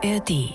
ARD.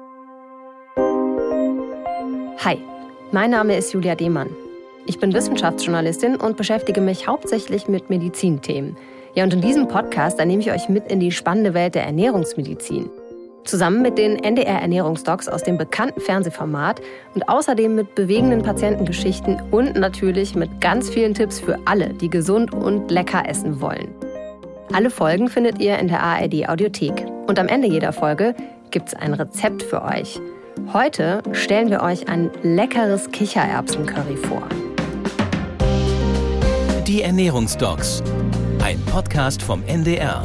Hi, mein Name ist Julia Demann. Ich bin Wissenschaftsjournalistin und beschäftige mich hauptsächlich mit Medizinthemen. Ja, und in diesem Podcast, da nehme ich euch mit in die spannende Welt der Ernährungsmedizin. Zusammen mit den NDR-Ernährungsdocs aus dem bekannten Fernsehformat und außerdem mit bewegenden Patientengeschichten und natürlich mit ganz vielen Tipps für alle, die gesund und lecker essen wollen. Alle Folgen findet ihr in der ARD-Audiothek. Und am Ende jeder Folge gibt's ein Rezept für euch. Heute stellen wir euch ein leckeres Kichererbsen-Curry vor. Die Ernährungsdocs, ein Podcast vom NDR.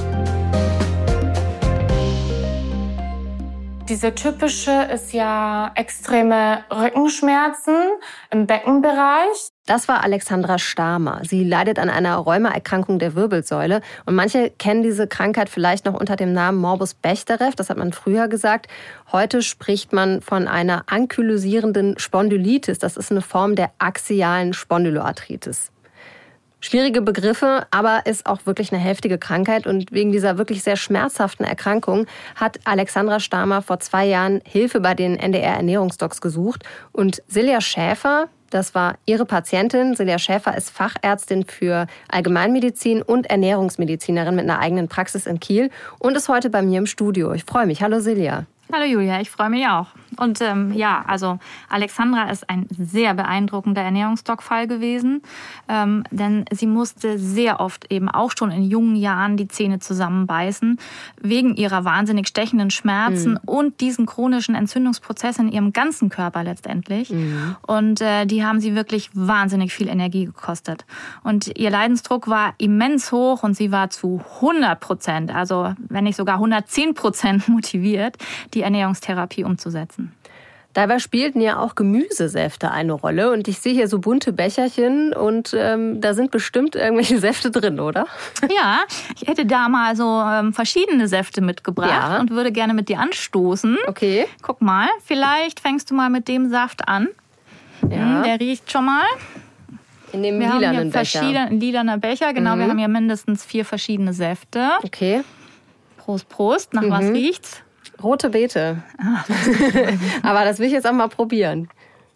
Diese typische ist ja extreme Rückenschmerzen im Beckenbereich. Das war Alexandra Stamer. Sie leidet an einer Rheumaerkrankung der Wirbelsäule. Und manche kennen diese Krankheit vielleicht noch unter dem Namen Morbus Bechterew. Das hat man früher gesagt. Heute spricht man von einer ankylosierenden Spondylitis. Das ist eine Form der axialen Spondyloarthritis. Schwierige Begriffe, aber ist auch wirklich eine heftige Krankheit. Und wegen dieser wirklich sehr schmerzhaften Erkrankung hat Alexandra Stamer vor 2 Jahren Hilfe bei den NDR-Ernährungsdocs gesucht. Und Silja Schäfer, das war ihre Patientin. Silja Schäfer ist Fachärztin für Allgemeinmedizin und Ernährungsmedizinerin mit einer eigenen Praxis in Kiel und ist heute bei mir im Studio. Ich freue mich. Hallo Silja. Hallo Julia, ich freue mich auch. Und also Alexandra ist ein sehr beeindruckender Ernährungsdoc-Fall gewesen, denn sie musste sehr oft eben auch schon in jungen Jahren die Zähne zusammenbeißen, wegen ihrer wahnsinnig stechenden Schmerzen und diesen chronischen Entzündungsprozessen in ihrem ganzen Körper letztendlich. Und die haben sie wirklich wahnsinnig viel Energie gekostet. Und ihr Leidensdruck war immens hoch und sie war zu 100%, also wenn nicht sogar 110% motiviert, die Ernährungstherapie umzusetzen. Dabei spielten ja auch Gemüsesäfte eine Rolle. Und ich sehe hier so bunte Becherchen und da sind bestimmt irgendwelche Säfte drin, oder? Ja, ich hätte da mal so verschiedene Säfte mitgebracht und würde gerne mit dir anstoßen. Okay. Guck mal, vielleicht fängst du mal mit dem Saft an. Ja. Der riecht schon mal. In dem Wir lilanen haben hier Becher. lilaner Becher, genau. Wir haben hier mindestens 4 verschiedene Säfte. Okay. Prost, Prost. Nach was riecht's? Rote Beete. Aber das will ich jetzt auch mal probieren.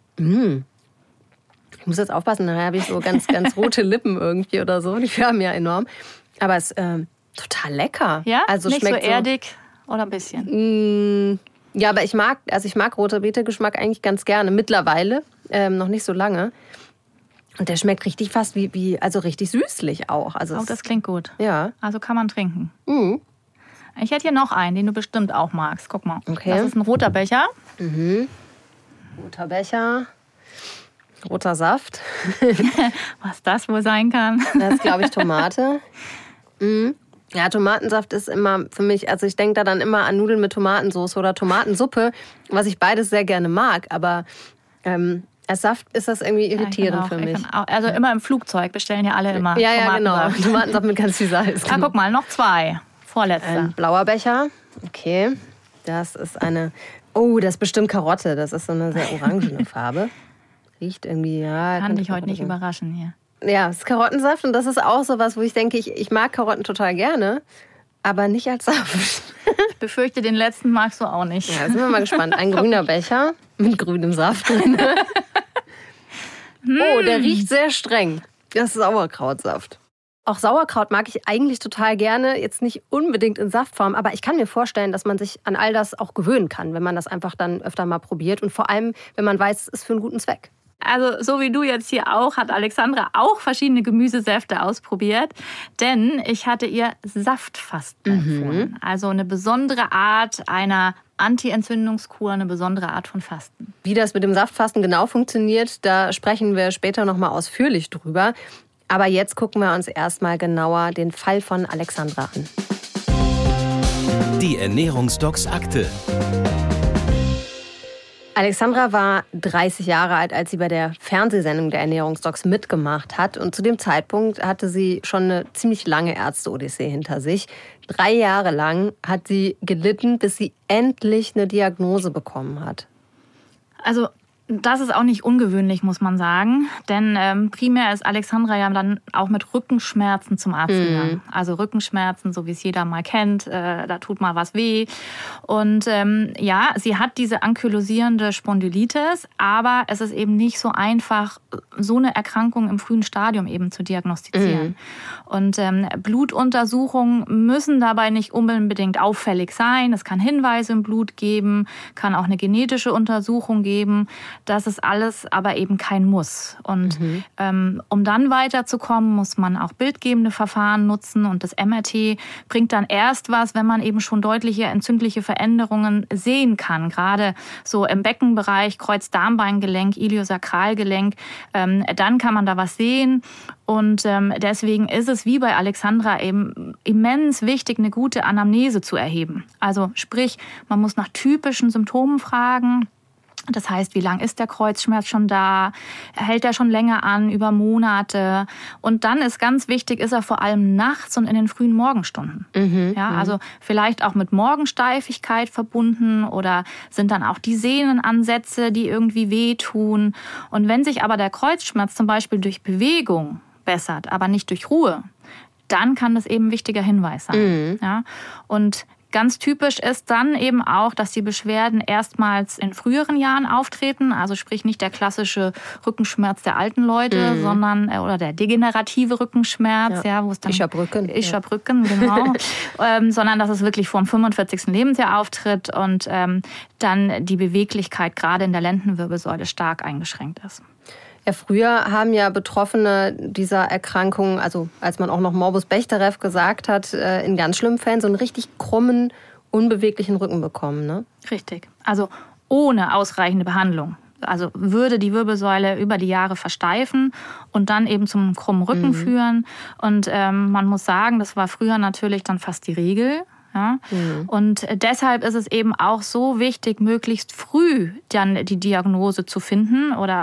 Ich muss jetzt aufpassen, nachher habe ich so ganz, ganz rote Lippen irgendwie oder so. Die färben ja enorm. Aber es ist total lecker. Ja? Also nicht schmeckt so erdig oder ein bisschen? Ja, aber ich mag rote Beete-Geschmack eigentlich ganz gerne. Mittlerweile, noch nicht so lange. Und der schmeckt richtig fast also richtig süßlich auch. Also Das klingt gut. Ja. Also kann man trinken. Ich hätte hier noch einen, den du bestimmt auch magst. Guck mal. Okay. Das ist ein roter Becher. Roter Becher, roter Saft. Was das wohl sein kann. Das ist, glaube ich, Tomate. Ja, Tomatensaft ist immer für mich, also ich denke da dann immer an Nudeln mit Tomatensauce oder Tomatensuppe, was ich beides sehr gerne mag. Aber als Saft ist das irgendwie irritierend für mich. Also immer im Flugzeug bestellen ja alle immer Ja, Tomatensaft. genau. Tomatensaft mit ganz viel Salz. Guck mal, noch 2. Vorletzter. Ein blauer Becher. Okay. Das ist das ist bestimmt Karotte. Das ist so eine sehr orangene Farbe. Riecht irgendwie, ja. Kann dich heute nicht überraschen hier. Ja, es ist Karottensaft und das ist auch so was, wo ich denke, ich mag Karotten total gerne, aber nicht als Saft. Ich befürchte, den letzten magst du auch nicht. Ja, sind wir mal gespannt. Ein grüner Becher mit grünem Saft drin. Oh, der riecht sehr streng. Das ist Sauerkrautsaft. Auch Sauerkraut mag ich eigentlich total gerne, jetzt nicht unbedingt in Saftform, aber ich kann mir vorstellen, dass man sich an all das auch gewöhnen kann, wenn man das einfach dann öfter mal probiert und vor allem, wenn man weiß, es ist für einen guten Zweck. Also so wie du jetzt hier auch, hat Alexandra auch verschiedene Gemüsesäfte ausprobiert, denn ich hatte ihr Saftfasten empfohlen. Also eine besondere Art einer Anti-Entzündungskur, eine besondere Art von Fasten. Wie das mit dem Saftfasten genau funktioniert, da sprechen wir später nochmal ausführlich drüber. Aber jetzt gucken wir uns erstmal genauer den Fall von Alexandra an. Die Ernährungsdocs Akte. Alexandra war 30 Jahre alt, als sie bei der Fernsehsendung der Ernährungsdocs mitgemacht hat. Und zu dem Zeitpunkt hatte sie schon eine ziemlich lange Ärzte-Odyssee hinter sich. 3 Jahre lang hat sie gelitten, bis sie endlich eine Diagnose bekommen hat. Also Das ist auch nicht ungewöhnlich, muss man sagen. Denn primär ist Alexandra ja dann auch mit Rückenschmerzen zum Arzt gegangen. Also Rückenschmerzen, so wie es jeder mal kennt, da tut mal was weh. Und ja, sie hat diese ankylosierende Spondylitis, aber es ist eben nicht so einfach, so eine Erkrankung im frühen Stadium eben zu diagnostizieren. Und Blutuntersuchungen müssen dabei nicht unbedingt auffällig sein. Es kann Hinweise im Blut geben, kann auch eine genetische Untersuchung geben. Das ist alles aber eben kein Muss. Und um dann weiterzukommen, muss man auch bildgebende Verfahren nutzen. Und das MRT bringt dann erst was, wenn man eben schon deutliche entzündliche Veränderungen sehen kann. Gerade so im Beckenbereich, Kreuz-Darm-Beingelenk, Iliosakralgelenk. Dann kann man da was sehen. Und deswegen ist es wie bei Alexandra eben immens wichtig, eine gute Anamnese zu erheben. Also sprich, man muss nach typischen Symptomen fragen. Das heißt, wie lang ist der Kreuzschmerz schon da? Hält er schon länger an, über Monate? Und dann ist ganz wichtig, ist er vor allem nachts und in den frühen Morgenstunden. Also vielleicht auch mit Morgensteifigkeit verbunden oder sind dann auch die Sehnenansätze, die irgendwie wehtun. Und wenn sich aber der Kreuzschmerz zum Beispiel durch Bewegung bessert, aber nicht durch Ruhe, dann kann das eben ein wichtiger Hinweis sein. Ja? Und ganz typisch ist dann eben auch, dass die Beschwerden erstmals in früheren Jahren auftreten, also sprich nicht der klassische Rückenschmerz der alten Leute, sondern oder der degenerative Rückenschmerz, wo es dann Ischias-Brücken, genau, sondern dass es wirklich vor dem 45. Lebensjahr auftritt und dann die Beweglichkeit gerade in der Lendenwirbelsäule stark eingeschränkt ist. Ja, früher haben ja Betroffene dieser Erkrankung, also als man auch noch Morbus Bechterew gesagt hat, in ganz schlimmen Fällen so einen richtig krummen, unbeweglichen Rücken bekommen, ne? Richtig. Also ohne ausreichende Behandlung. Also würde die Wirbelsäule über die Jahre versteifen und dann eben zum krummen Rücken führen. Und man muss sagen, das war früher natürlich dann fast die Regel. Ja? Und deshalb ist es eben auch so wichtig, möglichst früh dann die Diagnose zu finden oder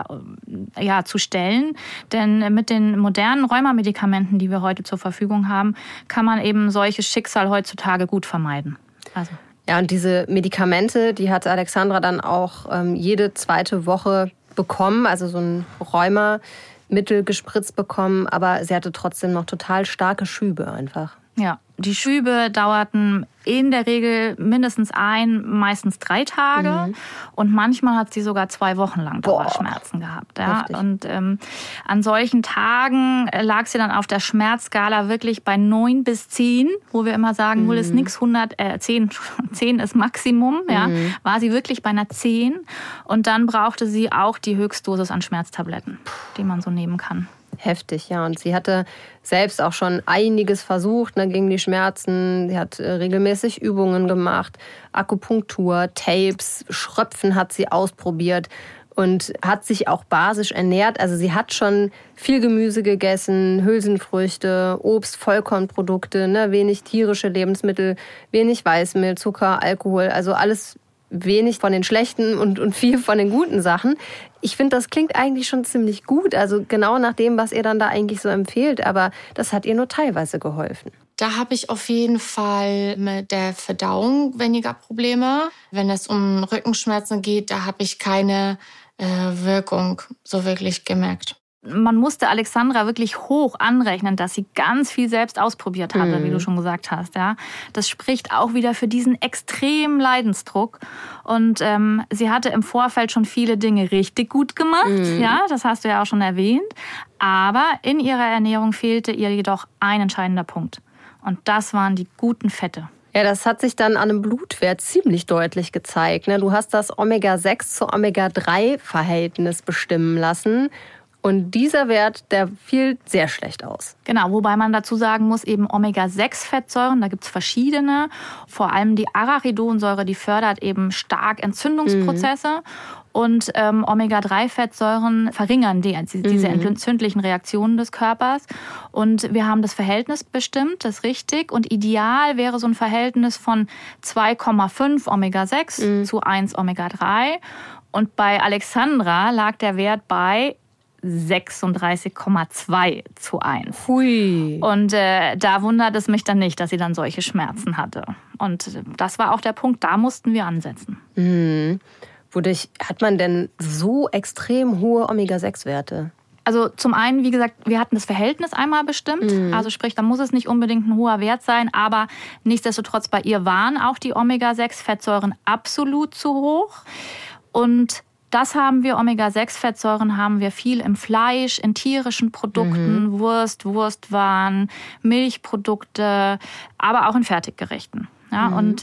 zu stellen. Denn mit den modernen Rheumamedikamenten, die wir heute zur Verfügung haben, kann man eben solches Schicksal heutzutage gut vermeiden. Also. Ja, und diese Medikamente, die hat Alexandra dann auch jede zweite Woche bekommen, also so ein Rheumamittel gespritzt bekommen, aber sie hatte trotzdem noch total starke Schübe einfach. Ja, die Schübe dauerten in der Regel mindestens meistens 3 Tage. Und manchmal hat sie sogar 2 Wochen lang Dauerschmerzen gehabt. Ja. Und an solchen Tagen lag sie dann auf der Schmerzskala wirklich bei 9 bis 10, wo wir immer sagen, 0 ist nix, 10 ist Maximum. Ja. War sie wirklich bei einer 10. Und dann brauchte sie auch die Höchstdosis an Schmerztabletten, die man so nehmen kann. Heftig, ja. Und sie hatte selbst auch schon einiges versucht gegen die Schmerzen. Sie hat regelmäßig Übungen gemacht, Akupunktur, Tapes, Schröpfen hat sie ausprobiert und hat sich auch basisch ernährt. Also sie hat schon viel Gemüse gegessen, Hülsenfrüchte, Obst, Vollkornprodukte, wenig tierische Lebensmittel, wenig Weißmehl, Zucker, Alkohol, also alles wenig von den schlechten und viel von den guten Sachen. Ich finde, das klingt eigentlich schon ziemlich gut, also genau nach dem, was ihr dann da eigentlich so empfiehlt, aber das hat ihr nur teilweise geholfen. Da habe ich auf jeden Fall mit der Verdauung weniger Probleme. Wenn es um Rückenschmerzen geht, da habe ich keine Wirkung so wirklich gemerkt. Man musste Alexandra wirklich hoch anrechnen, dass sie ganz viel selbst ausprobiert hatte, wie du schon gesagt hast. Ja. Das spricht auch wieder für diesen extremen Leidensdruck. Und sie hatte im Vorfeld schon viele Dinge richtig gut gemacht. Ja, das hast du ja auch schon erwähnt. Aber in ihrer Ernährung fehlte ihr jedoch ein entscheidender Punkt. Und das waren die guten Fette. Ja, das hat sich dann an einem Blutwert ziemlich deutlich gezeigt. Du hast das Omega-6 zu Omega-3-Verhältnis bestimmen lassen. Und dieser Wert, der fiel sehr schlecht aus. Genau, wobei man dazu sagen muss, eben Omega-6-Fettsäuren, da gibt es verschiedene. Vor allem die Arachidonsäure, die fördert eben stark Entzündungsprozesse. Und Omega-3-Fettsäuren verringern diese entzündlichen Reaktionen des Körpers. Und wir haben das Verhältnis bestimmt, das ist richtig. Und ideal wäre so ein Verhältnis von 2,5 Omega-6 zu 1 Omega-3. Und bei Alexandra lag der Wert bei 36,2 zu 1. Hui. Und da wundert es mich dann nicht, dass sie dann solche Schmerzen hatte. Und das war auch der Punkt, da mussten wir ansetzen. Wodurch hat man denn so extrem hohe Omega-6-Werte? Also zum einen, wie gesagt, wir hatten das Verhältnis einmal bestimmt. Also sprich, da muss es nicht unbedingt ein hoher Wert sein, aber nichtsdestotrotz bei ihr waren auch die Omega-6-Fettsäuren absolut zu hoch. Und das haben wir, Omega-6-Fettsäuren haben wir viel im Fleisch, in tierischen Produkten, Wurst, Wurstwaren, Milchprodukte, aber auch in Fertiggerichten. Ja, und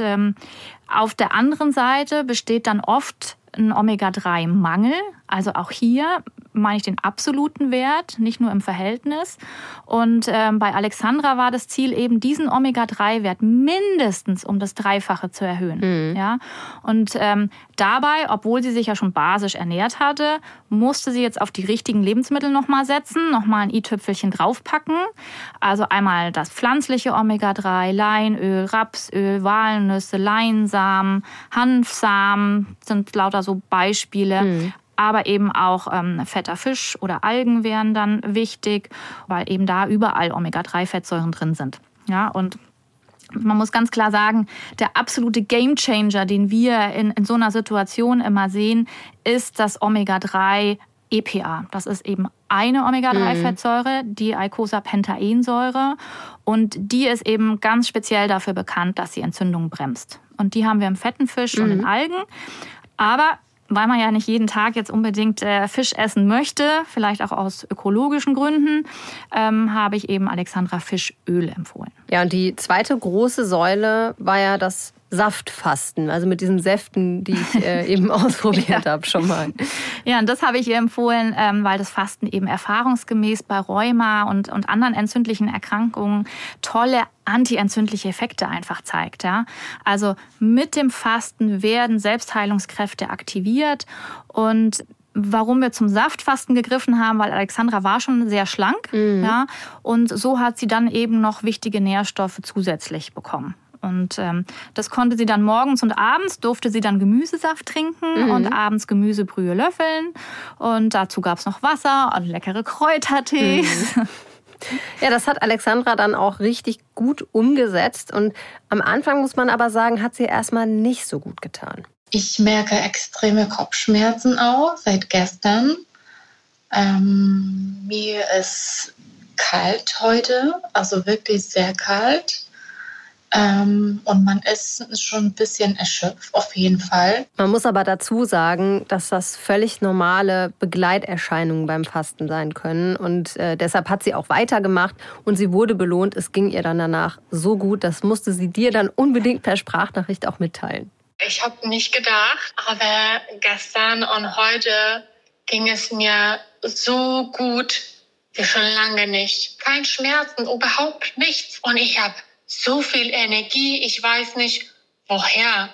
auf der anderen Seite besteht dann oft ein Omega-3-Mangel. Also auch hier meine ich den absoluten Wert, nicht nur im Verhältnis. Und bei Alexandra war das Ziel eben, diesen Omega-3-Wert mindestens um das Dreifache zu erhöhen. Ja? Und dabei, obwohl sie sich ja schon basisch ernährt hatte, musste sie jetzt auf die richtigen Lebensmittel nochmal setzen, nochmal ein i-Tüpfelchen draufpacken. Also einmal das pflanzliche Omega-3, Leinöl, Rapsöl, Walnüsse, Leinsamen, Hanfsamen sind lauter so Beispiele. Aber eben auch fetter Fisch oder Algen wären dann wichtig, weil eben da überall Omega-3-Fettsäuren drin sind. Ja, und man muss ganz klar sagen, der absolute Gamechanger, den wir in so einer Situation immer sehen, ist das Omega-3 EPA. Das ist eben eine Omega-3-Fettsäure, die Eicosapentaensäure. Und die ist eben ganz speziell dafür bekannt, dass sie Entzündungen bremst. Und die haben wir im fetten Fisch und in Algen. Aber weil man ja nicht jeden Tag jetzt unbedingt Fisch essen möchte, vielleicht auch aus ökologischen Gründen, habe ich eben Alexandra Fischöl empfohlen. Ja, und die zweite große Säule war ja das Saftfasten, also mit diesen Säften, die ich eben ausprobiert habe schon mal. Ja, und das habe ich ihr empfohlen, weil das Fasten eben erfahrungsgemäß bei Rheuma und anderen entzündlichen Erkrankungen tolle antientzündliche Effekte einfach zeigt. Ja? Also mit dem Fasten werden Selbstheilungskräfte aktiviert. Und warum wir zum Saftfasten gegriffen haben, weil Alexandra war schon sehr schlank. Ja? Und so hat sie dann eben noch wichtige Nährstoffe zusätzlich bekommen. Und das konnte sie dann morgens und abends, durfte sie dann Gemüsesaft trinken und abends Gemüsebrühe löffeln. Und dazu gab es noch Wasser und leckere Kräutertees. Ja, das hat Alexandra dann auch richtig gut umgesetzt. Und am Anfang, muss man aber sagen, hat sie erstmal nicht so gut getan. Ich merke extreme Kopfschmerzen auch seit gestern. Mir ist kalt heute, also wirklich sehr kalt. Und man ist schon ein bisschen erschöpft, auf jeden Fall. Man muss aber dazu sagen, dass das völlig normale Begleiterscheinungen beim Fasten sein können. Und deshalb hat sie auch weitergemacht und sie wurde belohnt. Es ging ihr dann danach so gut, das musste sie dir dann unbedingt per Sprachnachricht auch mitteilen. Ich habe nicht gedacht, aber gestern und heute ging es mir so gut wie schon lange nicht. Kein Schmerzen, überhaupt nichts. Und ich habe so viel Energie, ich weiß nicht woher.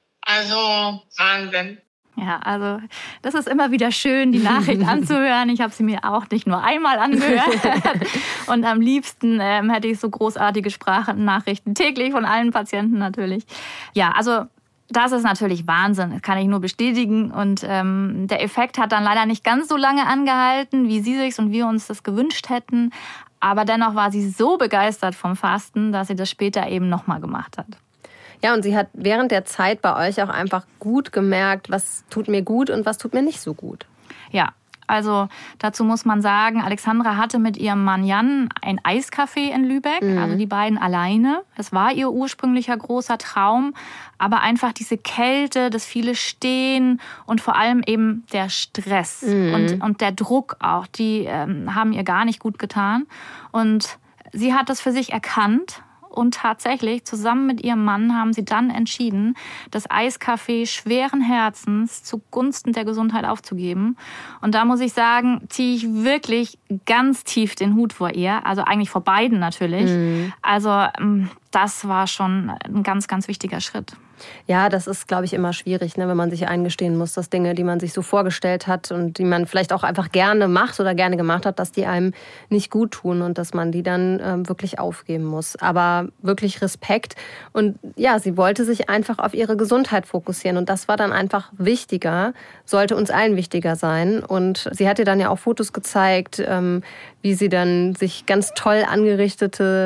Also Wahnsinn. Ja, also das ist immer wieder schön, die Nachricht anzuhören. Ich habe sie mir auch nicht nur einmal angehört. Und am liebsten hätte ich so großartige Sprachnachrichten täglich von allen Patienten natürlich. Ja, also das ist natürlich Wahnsinn, das kann ich nur bestätigen. Und der Effekt hat dann leider nicht ganz so lange angehalten, wie sie sich und wir uns das gewünscht hätten. Aber dennoch war sie so begeistert vom Fasten, dass sie das später eben nochmal gemacht hat. Ja, und sie hat während der Zeit bei euch auch einfach gut gemerkt, was tut mir gut und was tut mir nicht so gut. Ja, also dazu muss man sagen, Alexandra hatte mit ihrem Mann Jan ein Eiscafé in Lübeck, also die beiden alleine. Das war ihr ursprünglicher großer Traum, aber einfach diese Kälte, das viele Stehen und vor allem eben der Stress und der Druck auch, die haben ihr gar nicht gut getan. Und sie hat das für sich erkannt. Und tatsächlich, zusammen mit ihrem Mann haben sie dann entschieden, das Eiscafé schweren Herzens zugunsten der Gesundheit aufzugeben. Und da muss ich sagen, ziehe ich wirklich ganz tief den Hut vor ihr. Also eigentlich vor beiden natürlich. Also das war schon ein ganz, ganz wichtiger Schritt. Ja, das ist, glaube ich, immer schwierig, ne, wenn man sich eingestehen muss, dass Dinge, die man sich so vorgestellt hat und die man vielleicht auch einfach gerne macht oder gerne gemacht hat, dass die einem nicht gut tun und dass man die dann wirklich aufgeben muss. Aber wirklich Respekt. Und ja, sie wollte sich einfach auf ihre Gesundheit fokussieren und das war dann einfach wichtiger, sollte uns allen wichtiger sein. Und sie hat dir dann ja auch Fotos gezeigt, wie sie dann sich ganz toll angerichtete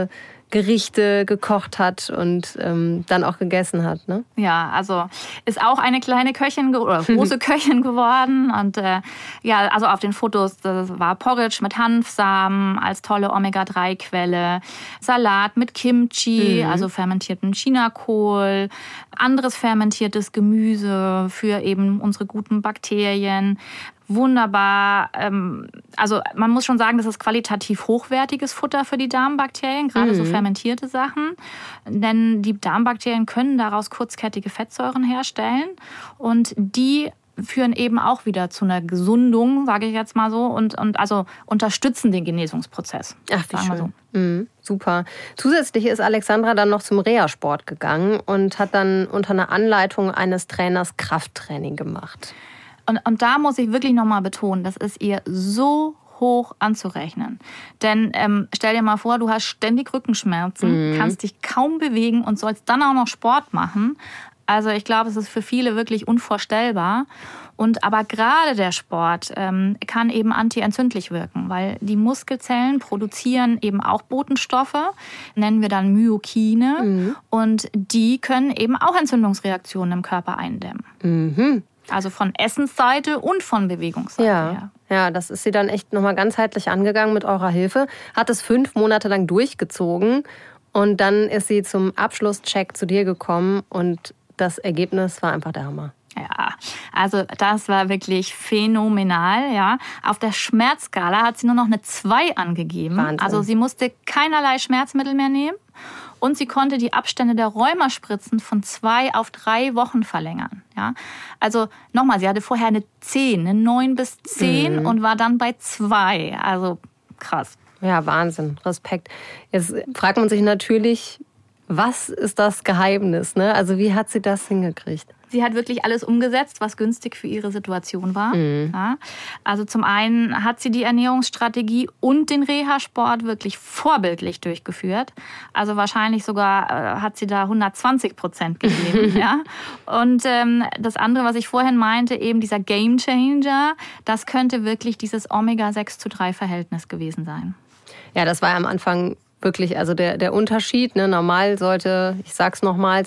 Gerichte gekocht hat und dann auch gegessen hat, ne? Ja, also ist auch eine kleine Köchin oder große Köchin geworden. Und also auf den Fotos, das war Porridge mit Hanfsamen als tolle Omega-3-Quelle, Salat mit Kimchi, also fermentierten Chinakohl, anderes fermentiertes Gemüse für eben unsere guten Bakterien. Wunderbar. Also man muss schon sagen, das ist qualitativ hochwertiges Futter für die Darmbakterien, gerade so fermentierte Sachen. Denn die Darmbakterien können daraus kurzkettige Fettsäuren herstellen und die führen eben auch wieder zu einer Gesundung, sage ich jetzt mal so, und also unterstützen den Genesungsprozess. Ach, wie schön. So. Super. Zusätzlich ist Alexandra dann noch zum Reha-Sport gegangen und hat dann unter einer Anleitung eines Trainers Krafttraining gemacht. Und da muss ich wirklich nochmal betonen, das ist ihr so hoch anzurechnen. Denn stell dir mal vor, du hast ständig Rückenschmerzen, kannst dich kaum bewegen und sollst dann auch noch Sport machen. Also ich glaube, es ist für viele wirklich unvorstellbar. Aber gerade der Sport kann eben antientzündlich wirken, weil die Muskelzellen produzieren eben auch Botenstoffe, nennen wir dann Myokine. Und die können eben auch Entzündungsreaktionen im Körper eindämmen. Also von Essensseite und von Bewegungsseite her. Ja, das ist sie dann echt nochmal ganzheitlich angegangen mit eurer Hilfe. Hat es 5 Monate lang durchgezogen und dann ist sie zum Abschlusscheck zu dir gekommen und das Ergebnis war einfach der Hammer. Ja, also das war wirklich phänomenal. Ja. Auf der Schmerzskala hat sie nur noch eine 2 angegeben. Wahnsinn. Also sie musste keinerlei Schmerzmittel mehr nehmen. Und sie konnte die Abstände der Rheumaspritzen von 2 auf 3 Wochen verlängern. Ja? Also nochmal, sie hatte vorher eine 10, eine 9 bis 10 und war dann bei 2. Also krass. Ja, Wahnsinn, Respekt. Jetzt fragt man sich natürlich, was ist das Geheimnis? Ne? Also wie hat sie das hingekriegt? Sie hat wirklich alles umgesetzt, was günstig für ihre Situation war. Ja. Also zum einen hat sie die Ernährungsstrategie und den Reha-Sport wirklich vorbildlich durchgeführt. Also wahrscheinlich sogar hat sie da 120% gegeben. Ja. Und das andere, was ich vorhin meinte, eben dieser Gamechanger, das könnte wirklich dieses Omega-6:3-Verhältnis gewesen sein. Ja, das war am Anfang wirklich, also der Unterschied, ne, normal sollte, ich sag's nochmal,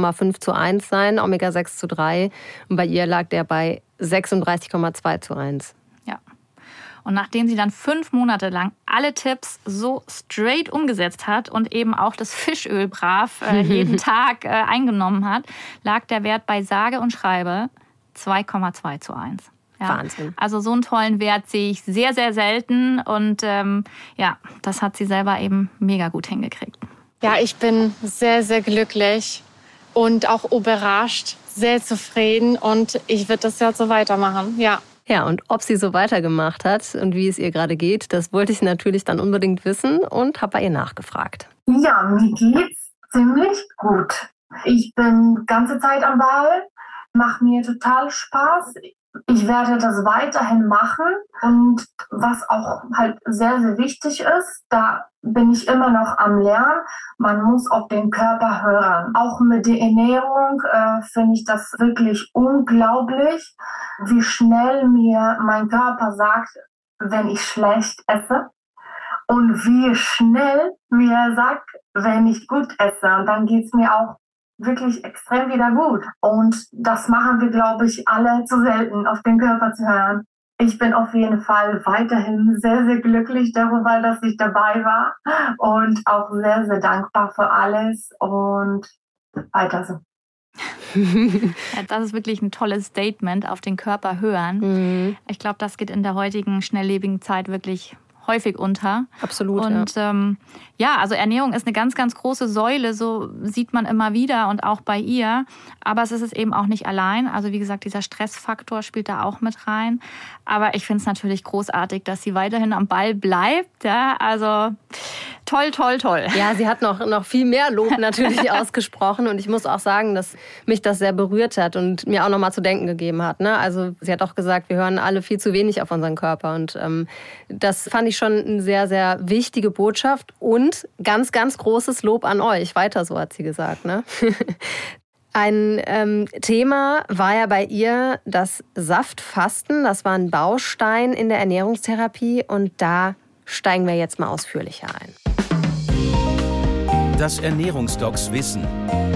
2,5:1 sein, Omega-6:3. Und bei ihr lag der bei 36,2:1. Ja. Und nachdem sie dann 5 Monate lang alle Tipps so straight umgesetzt hat und eben auch das Fischöl brav jeden Tag eingenommen hat, lag der Wert bei sage und schreibe 2,2:1. Ja, Wahnsinn. Also so einen tollen Wert sehe ich sehr, sehr selten. Und das hat sie selber eben mega gut hingekriegt. Ja, ich bin sehr, sehr glücklich und auch überrascht, sehr zufrieden. Und ich würde das ja so weitermachen, ja. Ja, und ob sie so weitergemacht hat und wie es ihr gerade geht, das wollte ich natürlich dann unbedingt wissen und habe bei ihr nachgefragt. Ja, mir geht's ziemlich gut. Ich bin die ganze Zeit am Ball, macht mir total Spaß. Ich werde das weiterhin machen und was auch halt sehr, sehr wichtig ist, da bin ich immer noch am Lernen, man muss auf den Körper hören. Auch mit der Ernährung finde ich das wirklich unglaublich, wie schnell mir mein Körper sagt, wenn ich schlecht esse und wie schnell mir sagt, wenn ich gut esse. Und dann geht's mir auch wirklich extrem wieder gut. Und das machen wir, glaube ich, alle zu selten, auf den Körper zu hören. Ich bin auf jeden Fall weiterhin sehr, sehr glücklich darüber, dass ich dabei war und auch sehr, sehr dankbar für alles und weiter so. Ja, das ist wirklich ein tolles Statement, auf den Körper hören. Ich glaube, das geht in der heutigen schnelllebigen Zeit wirklich häufig unter. Absolut. Und also Ernährung ist eine ganz, ganz große Säule, so sieht man immer wieder und auch bei ihr. Aber es ist es eben auch nicht allein. Also wie gesagt, dieser Stressfaktor spielt da auch mit rein. Aber ich finde es natürlich großartig, dass sie weiterhin am Ball bleibt. Ja, also toll, toll, toll. Ja, sie hat noch viel mehr Lob natürlich ausgesprochen. Und ich muss auch sagen, dass mich das sehr berührt hat und mir auch noch mal zu denken gegeben hat. Ne? Also sie hat auch gesagt, wir hören alle viel zu wenig auf unseren Körper. Und das fand ich schon eine sehr, sehr wichtige Botschaft. Und ganz, ganz großes Lob an euch. Weiter so, hat sie gesagt. Ne? Ein Thema war ja bei ihr das Saftfasten. Das war ein Baustein in der Ernährungstherapie. Und da steigen wir jetzt mal ausführlicher ein. Das Ernährungsdocs Wissen.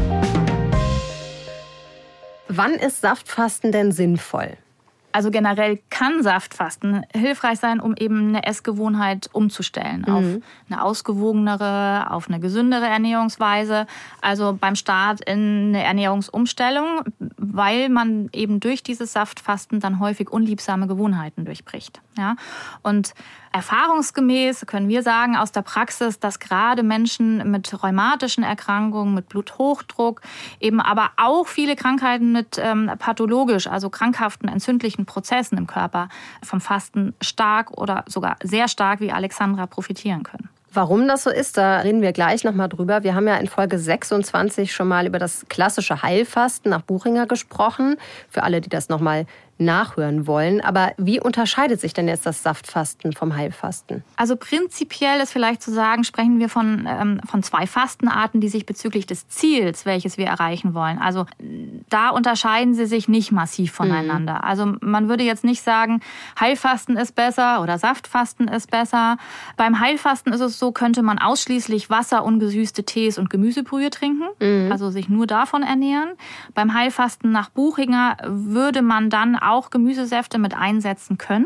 Wann ist Saftfasten denn sinnvoll? Also generell kann Saftfasten hilfreich sein, um eben eine Essgewohnheit umzustellen auf eine ausgewogenere, auf eine gesündere Ernährungsweise. Also beim Start in eine Ernährungsumstellung, weil man eben durch dieses Saftfasten dann häufig unliebsame Gewohnheiten durchbricht. Ja? Und erfahrungsgemäß können wir sagen aus der Praxis, dass gerade Menschen mit rheumatischen Erkrankungen, mit Bluthochdruck, eben aber auch viele Krankheiten mit pathologisch, also krankhaften, entzündlichen Prozessen im Körper vom Fasten stark oder sogar sehr stark wie Alexandra profitieren können. Warum das so ist, da reden wir gleich nochmal drüber. Wir haben ja in Folge 26 schon mal über das klassische Heilfasten nach Buchinger gesprochen. Für alle, die das nochmal nachhören wollen. Aber wie unterscheidet sich denn jetzt das Saftfasten vom Heilfasten? Also prinzipiell ist vielleicht zu sagen, sprechen wir von 2 Fastenarten, die sich bezüglich des Ziels, welches wir erreichen wollen. Also da unterscheiden sie sich nicht massiv voneinander. Also man würde jetzt nicht sagen, Heilfasten ist besser oder Saftfasten ist besser. Beim Heilfasten ist es so, könnte man ausschließlich Wasser, ungesüßte Tees und Gemüsebrühe trinken, also sich nur davon ernähren. Beim Heilfasten nach Buchinger würde man dann auch Gemüsesäfte mit einsetzen können.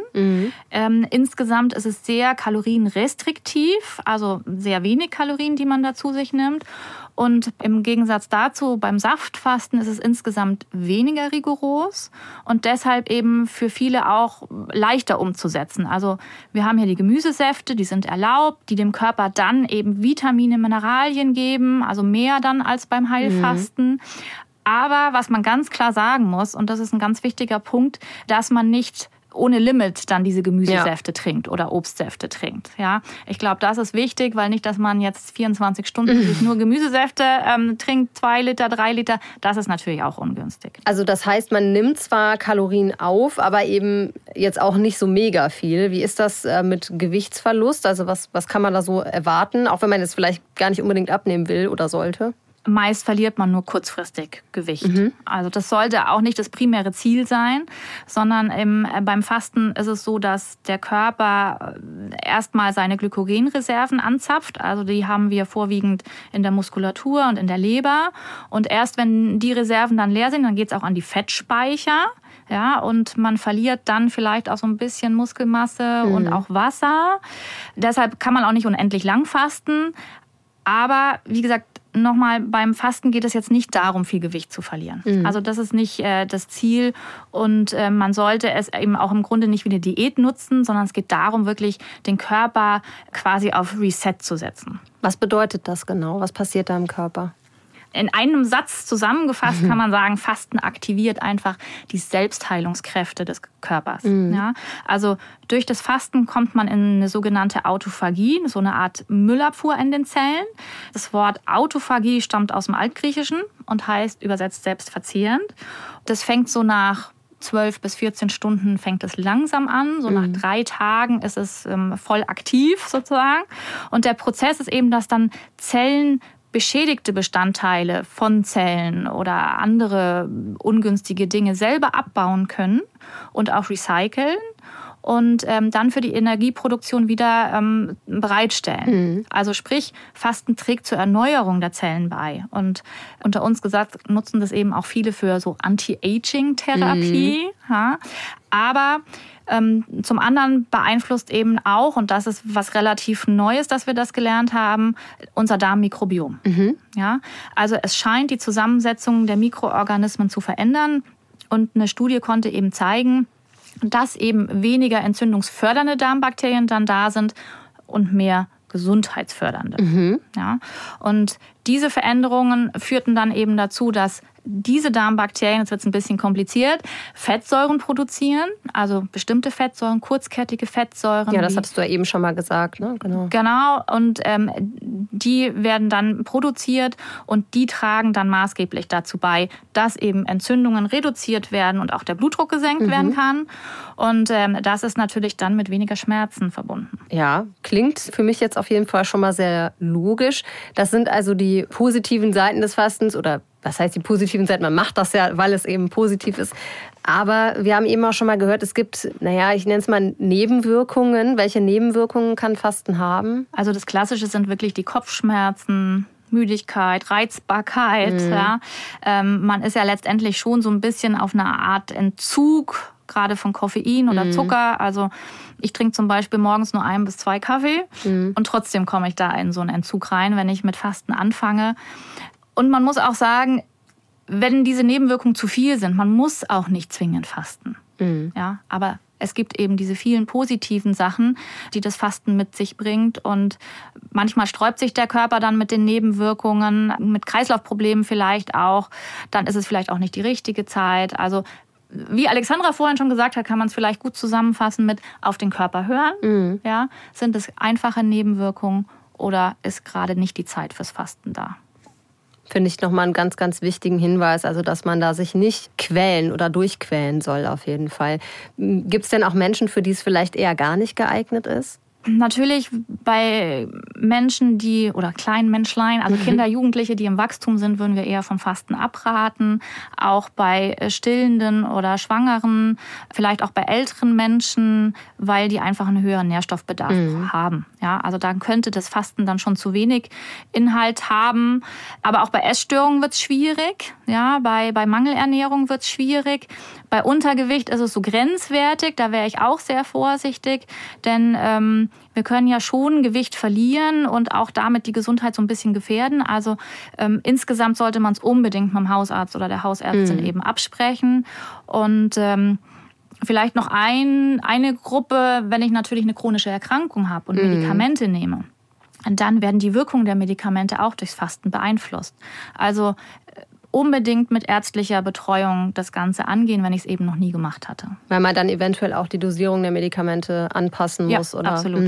Insgesamt ist es sehr kalorienrestriktiv, also sehr wenig Kalorien, die man da zu sich nimmt. Und im Gegensatz dazu, beim Saftfasten ist es insgesamt weniger rigoros und deshalb eben für viele auch leichter umzusetzen. Also wir haben hier die Gemüsesäfte, die sind erlaubt, die dem Körper dann eben Vitamine, Mineralien geben, also mehr dann als beim Heilfasten. Aber was man ganz klar sagen muss, und das ist ein ganz wichtiger Punkt, dass man nicht ohne Limit dann diese Gemüsesäfte trinkt oder Obstsäfte trinkt. Ja, ich glaube, das ist wichtig, weil nicht, dass man jetzt 24 Stunden sich nur Gemüsesäfte trinkt, 2 Liter, 3 Liter. Das ist natürlich auch ungünstig. Also das heißt, man nimmt zwar Kalorien auf, aber eben jetzt auch nicht so mega viel. Wie ist das mit Gewichtsverlust? Also was kann man da so erwarten, auch wenn man jetzt vielleicht gar nicht unbedingt abnehmen will oder sollte? Meist verliert man nur kurzfristig Gewicht. Also das sollte auch nicht das primäre Ziel sein, sondern beim Fasten ist es so, dass der Körper erstmal seine Glykogenreserven anzapft. Also die haben wir vorwiegend in der Muskulatur und in der Leber. Und erst wenn die Reserven dann leer sind, dann geht es auch an die Fettspeicher. Ja, und man verliert dann vielleicht auch so ein bisschen Muskelmasse und auch Wasser. Deshalb kann man auch nicht unendlich lang fasten. Aber wie gesagt, nochmal, beim Fasten geht es jetzt nicht darum, viel Gewicht zu verlieren. Also das ist nicht das Ziel und man sollte es eben auch im Grunde nicht wie eine Diät nutzen, sondern es geht darum, wirklich den Körper quasi auf Reset zu setzen. Was bedeutet das genau? Was passiert da im Körper? In einem Satz zusammengefasst kann man sagen, Fasten aktiviert einfach die Selbstheilungskräfte des Körpers. Ja? Also durch das Fasten kommt man in eine sogenannte Autophagie, so eine Art Müllabfuhr in den Zellen. Das Wort Autophagie stammt aus dem Altgriechischen und heißt übersetzt selbstverzehrend. Das fängt so nach 12 bis 14 Stunden fängt es langsam an. So nach 3 Tagen ist es voll aktiv sozusagen. Und der Prozess ist eben, dass dann Zellen beschädigte Bestandteile von Zellen oder andere ungünstige Dinge selber abbauen können und auch recyceln und dann für die Energieproduktion wieder bereitstellen. Also sprich, Fasten trägt zur Erneuerung der Zellen bei. Und unter uns gesagt, nutzen das eben auch viele für so Anti-Aging-Therapie. Ja. Aber zum anderen beeinflusst eben auch, und das ist was relativ Neues, dass wir das gelernt haben, unser Darmmikrobiom. Ja? Also es scheint die Zusammensetzung der Mikroorganismen zu verändern. Und eine Studie konnte eben zeigen, dass eben weniger entzündungsfördernde Darmbakterien dann da sind und mehr gesundheitsfördernde. Ja? Und diese Veränderungen führten dann eben dazu, dass diese Darmbakterien, jetzt wird es ein bisschen kompliziert, Fettsäuren produzieren, also bestimmte Fettsäuren, kurzkettige Fettsäuren. Ja, das hattest du ja eben schon mal gesagt, ne? Genau, und die werden dann produziert und die tragen dann maßgeblich dazu bei, dass eben Entzündungen reduziert werden und auch der Blutdruck gesenkt werden kann. Und das ist natürlich dann mit weniger Schmerzen verbunden. Ja, klingt für mich jetzt auf jeden Fall schon mal sehr logisch. Das sind also die positiven Seiten des Fastens oder was heißt die positiven Seiten? Man macht das ja, weil es eben positiv ist. Aber wir haben eben auch schon mal gehört, es gibt, ich nenne es mal Nebenwirkungen. Welche Nebenwirkungen kann Fasten haben? Also das Klassische sind wirklich die Kopfschmerzen, Müdigkeit, Reizbarkeit. Ja. Man ist ja letztendlich schon so ein bisschen auf einer Art Entzug, gerade von Koffein oder Zucker. Also ich trinke zum Beispiel morgens nur 1 bis 2 Kaffee und trotzdem komme ich da in so einen Entzug rein, wenn ich mit Fasten anfange. Und man muss auch sagen, wenn diese Nebenwirkungen zu viel sind, man muss auch nicht zwingend fasten. Ja, aber es gibt eben diese vielen positiven Sachen, die das Fasten mit sich bringt. Und manchmal sträubt sich der Körper dann mit den Nebenwirkungen, mit Kreislaufproblemen vielleicht auch. Dann ist es vielleicht auch nicht die richtige Zeit. Also wie Alexandra vorhin schon gesagt hat, kann man es vielleicht gut zusammenfassen mit auf den Körper hören. Ja, sind es einfache Nebenwirkungen oder ist gerade nicht die Zeit fürs Fasten da? Finde ich nochmal einen ganz, ganz wichtigen Hinweis, also dass man da sich nicht quälen oder durchquälen soll auf jeden Fall. Gibt es denn auch Menschen, für die es vielleicht eher gar nicht geeignet ist? Natürlich bei Menschen, oder kleinen Menschlein, also Kinder, Jugendliche, die im Wachstum sind, würden wir eher vom Fasten abraten. Auch bei Stillenden oder Schwangeren, vielleicht auch bei älteren Menschen, weil die einfach einen höheren Nährstoffbedarf haben. Ja, also da könnte das Fasten dann schon zu wenig Inhalt haben. Aber auch bei Essstörungen wird es schwierig. Ja, bei Mangelernährung wird es schwierig. Bei Untergewicht ist es so grenzwertig, da wäre ich auch sehr vorsichtig, denn wir können ja schon Gewicht verlieren und auch damit die Gesundheit so ein bisschen gefährden. Also insgesamt sollte man es unbedingt mit dem Hausarzt oder der Hausärztin eben absprechen. Und vielleicht noch eine Gruppe, wenn ich natürlich eine chronische Erkrankung habe und Medikamente nehme, dann werden die Wirkungen der Medikamente auch durchs Fasten beeinflusst. Also unbedingt mit ärztlicher Betreuung das Ganze angehen, wenn ich es eben noch nie gemacht hatte. Weil man dann eventuell auch die Dosierung der Medikamente anpassen muss, oder? Absolut.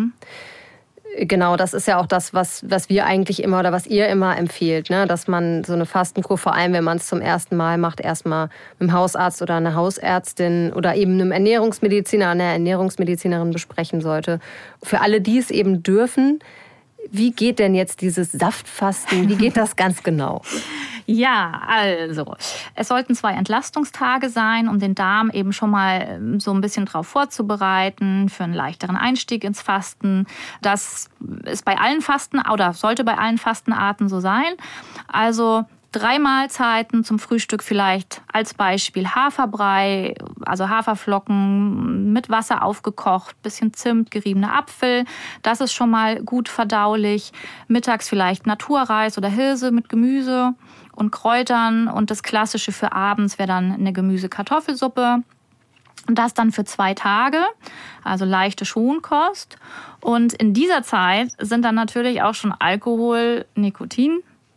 Genau, das ist ja auch das, was wir eigentlich immer oder was ihr immer empfiehlt, ne? Dass man so eine Fastenkur, vor allem wenn man es zum ersten Mal macht, erstmal mit dem Hausarzt oder einer Hausärztin oder eben einem Ernährungsmediziner, einer Ernährungsmedizinerin besprechen sollte. Für alle, die es eben dürfen, wie geht denn jetzt dieses Saftfasten? Wie geht das ganz genau? Ja, also es sollten 2 Entlastungstage sein, um den Darm eben schon mal so ein bisschen drauf vorzubereiten, für einen leichteren Einstieg ins Fasten. Das ist bei allen Fasten oder sollte bei allen Fastenarten so sein. Also 3 Mahlzeiten zum Frühstück vielleicht als Beispiel Haferbrei, also Haferflocken mit Wasser aufgekocht, bisschen Zimt, geriebener Apfel. Das ist schon mal gut verdaulich. Mittags vielleicht Naturreis oder Hirse mit Gemüse und Kräutern. Und das Klassische für abends wäre dann eine Gemüse-Kartoffelsuppe. Und das dann für 2 Tage, also leichte Schonkost. Und in dieser Zeit sind dann natürlich auch schon Alkohol, Nikotin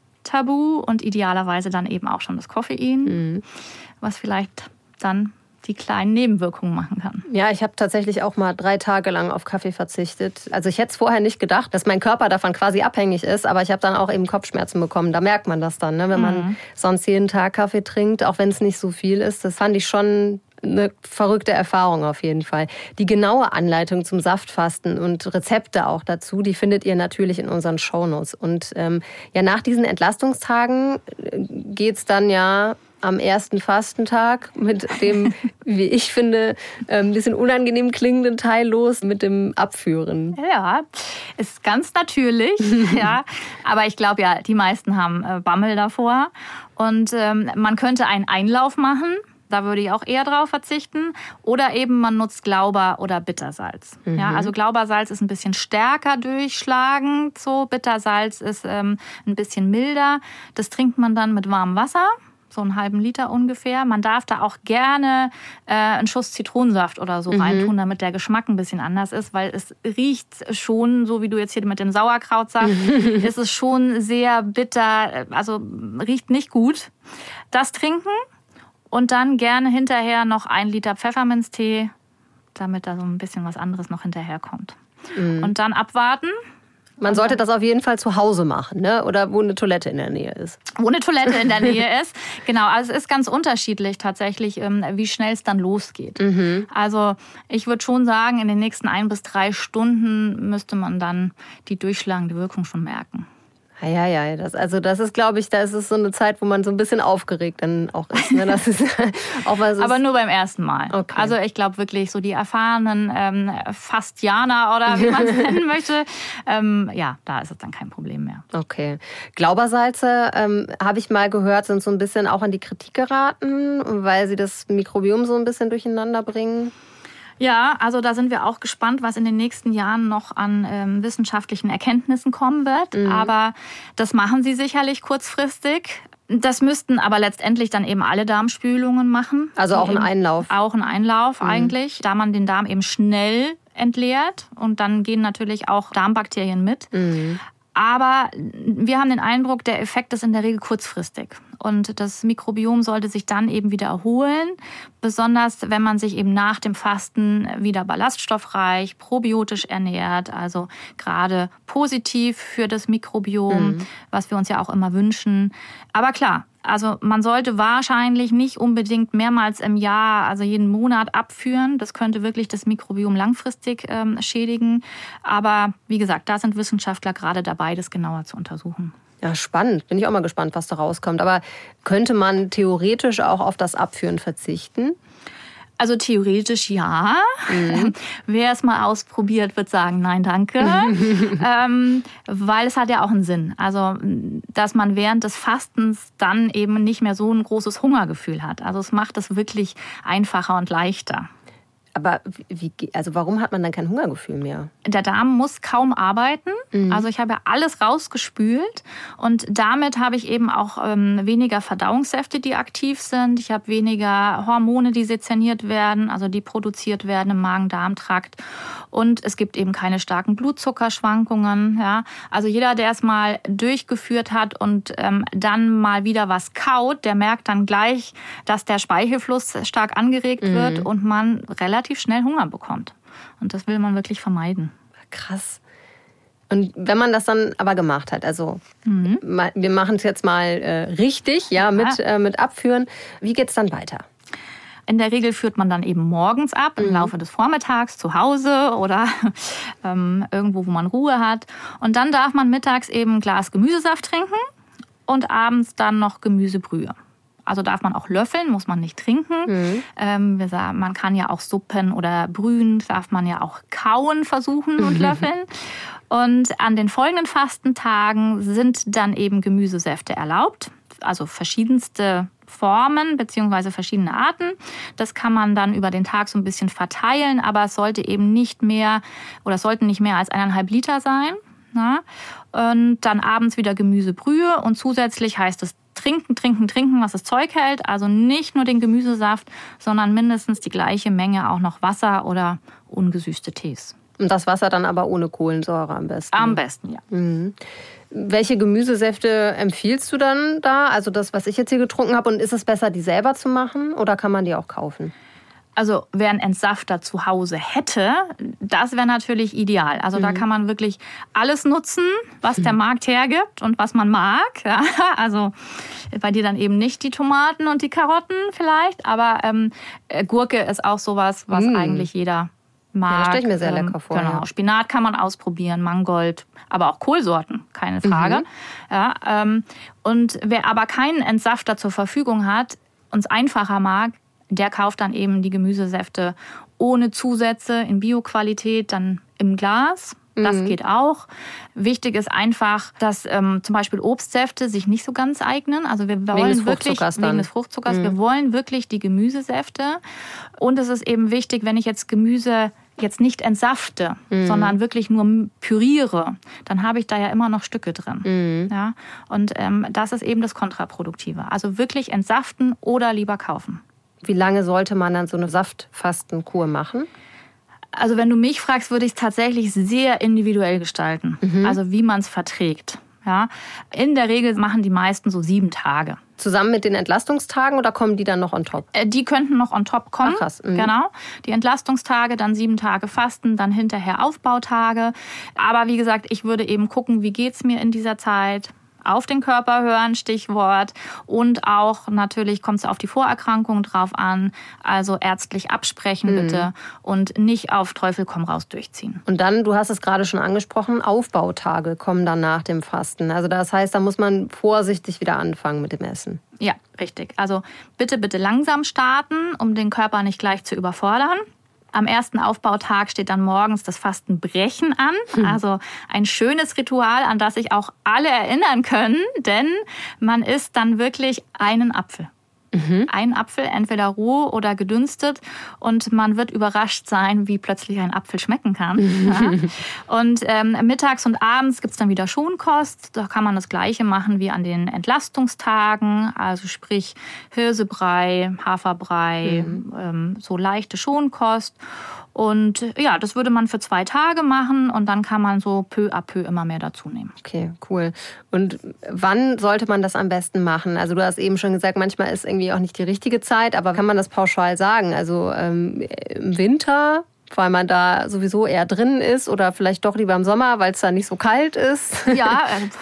tabu und idealerweise dann eben auch schon das Koffein, was vielleicht dann die kleinen Nebenwirkungen machen kann. Ja, ich habe tatsächlich auch mal 3 Tage lang auf Kaffee verzichtet. Also ich hätte es vorher nicht gedacht, dass mein Körper davon quasi abhängig ist, aber ich habe dann auch eben Kopfschmerzen bekommen. Da merkt man das dann, ne? Wenn man sonst jeden Tag Kaffee trinkt, auch wenn es nicht so viel ist. Das fand ich schon eine verrückte Erfahrung auf jeden Fall. Die genaue Anleitung zum Saftfasten und Rezepte auch dazu, die findet ihr natürlich in unseren Shownotes. Und ja, nach diesen Entlastungstagen geht's dann ja am ersten Fastentag mit dem, wie ich finde, ein bisschen unangenehm klingenden Teil los mit dem Abführen. Ja, ist ganz natürlich. Ja, aber ich glaube ja, die meisten haben Bammel davor. Und man könnte einen Einlauf machen. Da würde ich auch eher drauf verzichten. Oder eben man nutzt Glauber oder Bittersalz. Ja, also Glaubersalz ist ein bisschen stärker durchschlagend. So. Bittersalz ist ein bisschen milder. Das trinkt man dann mit warmem Wasser. So einen halben Liter ungefähr. Man darf da auch gerne einen Schuss Zitronensaft oder so reintun, damit der Geschmack ein bisschen anders ist, weil es riecht schon, so wie du jetzt hier mit dem Sauerkraut sagst, ist es schon sehr bitter, also riecht nicht gut. Das trinken und dann gerne hinterher noch 1 Liter Pfefferminztee, damit da so ein bisschen was anderes noch hinterherkommt. Und dann abwarten. Man sollte das auf jeden Fall zu Hause machen, ne? Oder wo eine Toilette in der Nähe ist. Wo eine Toilette in der Nähe ist. Genau, also es ist ganz unterschiedlich tatsächlich, wie schnell es dann losgeht. Also ich würde schon sagen, in den nächsten 1 bis 3 Stunden müsste man dann die durchschlagende Wirkung schon merken. Ja. Das ist, glaube ich, da ist es so eine Zeit, wo man so ein bisschen aufgeregt dann auch ist. Ne? Das ist auch was Aber nur beim ersten Mal. Okay. Also ich glaube wirklich, so die erfahrenen Fastianer oder wie man es nennen möchte, da ist es dann kein Problem mehr. Okay. Glaubersalze, habe ich mal gehört, sind so ein bisschen auch an die Kritik geraten, weil sie das Mikrobiom so ein bisschen durcheinander bringen. Ja, also da sind wir auch gespannt, was in den nächsten Jahren noch an wissenschaftlichen Erkenntnissen kommen wird. Aber das machen sie sicherlich kurzfristig. Das müssten aber letztendlich dann eben alle Darmspülungen machen. Also auch ein Einlauf. Auch ein Einlauf eigentlich, da man den Darm eben schnell entleert. Und dann gehen natürlich auch Darmbakterien mit. Aber wir haben den Eindruck, der Effekt ist in der Regel kurzfristig. Und das Mikrobiom sollte sich dann eben wieder erholen. Besonders wenn man sich eben nach dem Fasten wieder ballaststoffreich, probiotisch ernährt. Also gerade positiv für das Mikrobiom, was wir uns ja auch immer wünschen. Aber klar, also man sollte wahrscheinlich nicht unbedingt mehrmals im Jahr, also jeden Monat abführen. Das könnte wirklich das Mikrobiom langfristig schädigen. Aber wie gesagt, da sind Wissenschaftler gerade dabei, das genauer zu untersuchen. Ja, spannend. Bin ich auch mal gespannt, was da rauskommt. Aber könnte man theoretisch auch auf das Abführen verzichten? Also theoretisch ja. Wer es mal ausprobiert, wird sagen, nein, danke. Weil es hat ja auch einen Sinn. Also, dass man während des Fastens dann eben nicht mehr so ein großes Hungergefühl hat. Also es macht es wirklich einfacher und leichter. Aber warum hat man dann kein Hungergefühl mehr? Der Darm muss kaum arbeiten. Also ich habe ja alles rausgespült und damit habe ich eben auch weniger Verdauungssäfte, die aktiv sind. Ich habe weniger Hormone, die sezerniert werden, also die produziert werden im Magen-Darm-Trakt. Und es gibt eben keine starken Blutzuckerschwankungen. Ja. Also jeder, der es mal durchgeführt hat und dann mal wieder was kaut, der merkt dann gleich, dass der Speichelfluss stark angeregt wird und man relativ schnell Hunger bekommt. Und das will man wirklich vermeiden. Krass. Und wenn man das dann aber gemacht hat, also wir machen es jetzt mal richtig, mit Abführen, wie geht's dann weiter? In der Regel führt man dann eben morgens ab, im Laufe des Vormittags zu Hause oder irgendwo, wo man Ruhe hat. Und dann darf man mittags eben ein Glas Gemüsesaft trinken und abends dann noch Gemüsebrühe. Also darf man auch löffeln, muss man nicht trinken. Man kann ja auch Suppen oder Brühen, darf man ja auch kauen versuchen und löffeln. Und an den folgenden Fastentagen sind dann eben Gemüsesäfte erlaubt. Also verschiedenste Formen bzw. verschiedene Arten. Das kann man dann über den Tag so ein bisschen verteilen, aber es sollte eben nicht mehr oder es sollten nicht mehr als 1,5 Liter sein. Na? Und dann abends wieder Gemüsebrühe und zusätzlich heißt es trinken, was das Zeug hält. Also nicht nur den Gemüsesaft, sondern mindestens die gleiche Menge auch noch Wasser oder ungesüßte Tees. Und das Wasser dann aber ohne Kohlensäure am besten? Am besten, ja. Welche Gemüsesäfte empfiehlst du dann da? Also das, was ich jetzt hier getrunken habe. Und ist es besser, die selber zu machen oder kann man die auch kaufen? Also wer einen Entsafter zu Hause hätte, das wäre natürlich ideal. Also da kann man wirklich alles nutzen, was der Markt hergibt und was man mag. Ja, also bei dir dann eben nicht die Tomaten und die Karotten vielleicht, aber Gurke ist auch sowas, was eigentlich jeder mag. Ja, das stelle ich mir sehr lecker vor. Genau. Ja. Spinat kann man ausprobieren, Mangold, aber auch Kohlsorten, keine Frage. Ja, und wer aber keinen Entsafter zur Verfügung hat und es einfacher mag, der kauft dann eben die Gemüsesäfte ohne Zusätze in Bioqualität, dann im Glas. Das geht auch. Wichtig ist einfach, dass zum Beispiel Obstsäfte sich nicht so ganz eignen. Also wir wollen wegen des Fruchtzuckers, wir wollen wirklich die Gemüsesäfte. Und es ist eben wichtig, wenn ich jetzt Gemüse jetzt nicht entsafte, sondern wirklich nur püriere, dann habe ich da ja immer noch Stücke drin. Ja? Und das ist eben das Kontraproduktive. Also wirklich entsaften oder lieber kaufen. Wie lange sollte man dann so eine Saftfastenkur machen? Also wenn du mich fragst, würde ich es tatsächlich sehr individuell gestalten. Also wie man es verträgt. Ja? In der Regel machen die meisten so 7 Tage. Zusammen mit den Entlastungstagen oder kommen die dann noch on top? Die könnten noch on top kommen. Ach, krass. Genau. Die Entlastungstage, dann 7 Tage Fasten, dann hinterher Aufbautage. Aber wie gesagt, ich würde eben gucken, wie geht's mir in dieser Zeit. auf den Körper hören, Stichwort. Und auch natürlich kommt es auf die Vorerkrankung drauf an. Also ärztlich absprechen bitte und nicht auf Teufel komm raus durchziehen. Und dann, du hast es gerade schon angesprochen, Aufbautage kommen dann nach dem Fasten. Also das heißt, da muss man vorsichtig wieder anfangen mit dem Essen. Ja, richtig. Also bitte langsam starten, um den Körper nicht gleich zu überfordern. Am ersten Aufbautag steht dann morgens das Fastenbrechen an. Also ein schönes Ritual, an das sich auch alle erinnern können. Denn man isst dann wirklich einen Apfel. Ein Apfel, entweder roh oder gedünstet. Und man wird überrascht sein, wie plötzlich ein Apfel schmecken kann. Ja. Und mittags und abends gibt es dann wieder Schonkost. Da kann man das Gleiche machen wie an den Entlastungstagen. Also sprich Hirsebrei, Haferbrei, so leichte Schonkost. Und ja, das würde man für 2 Tage machen und dann kann man so peu à peu immer mehr dazu nehmen. Okay, cool. Und wann sollte man das am besten machen? Also du hast eben schon gesagt, manchmal ist irgendwie auch nicht die richtige Zeit, aber kann man das pauschal sagen? Also im Winter, weil man da sowieso eher drin ist oder vielleicht doch lieber im Sommer, weil es da nicht so kalt ist? Ja,